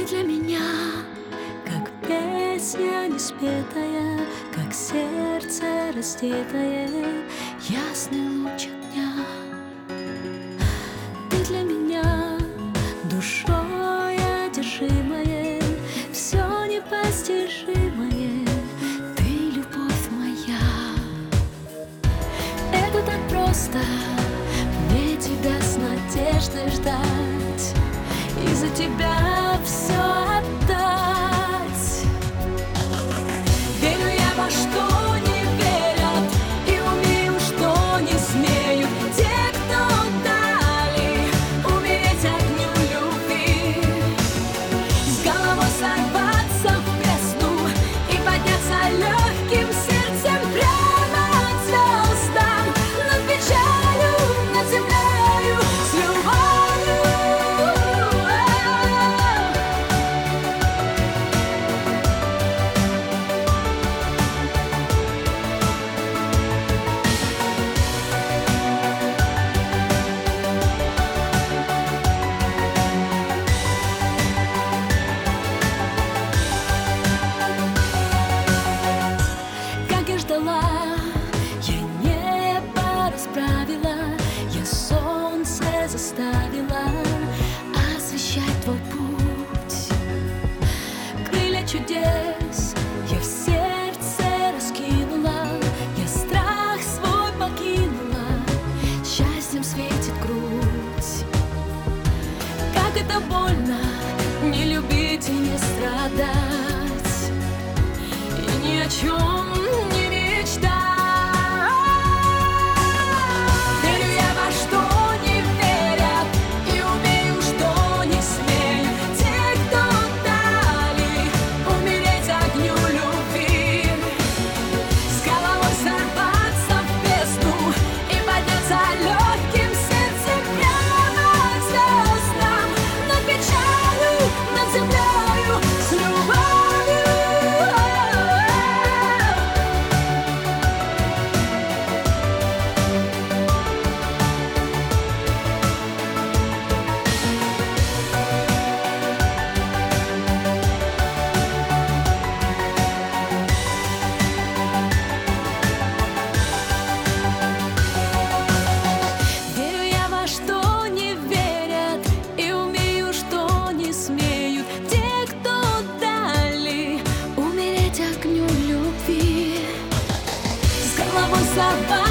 для меня как песня неспетая, как сердце раздетое, ясный луч огня. Ты для меня душой одержимое, все непостижимое, ты любовь моя. Это так просто, мне тебя с надеждой ждать и за тебя все отдать. Верю я во что не верят, и умею, что не смеют те, кто дали умереть огню любви, с головой сорваться в бездну и подняться легким сердцем прямо к звездам, над печалью, над землею, с любовью. Я небо расправила, я солнце заставила освещать твой путь. Крылья чудес я в сердце раскинула, я страх свой покинула, счастьем светит грудь. Как это больно не любить и не страдать, и ни о чем не мечтать. Верю я во что не верят, и умею, что не смеют те, кто дали умереть огню любви, с головой сорваться в бездну и подняться легким сердцем прямо к звездам, над печалью, над землею, с любовью. Огню любви, с головой собак.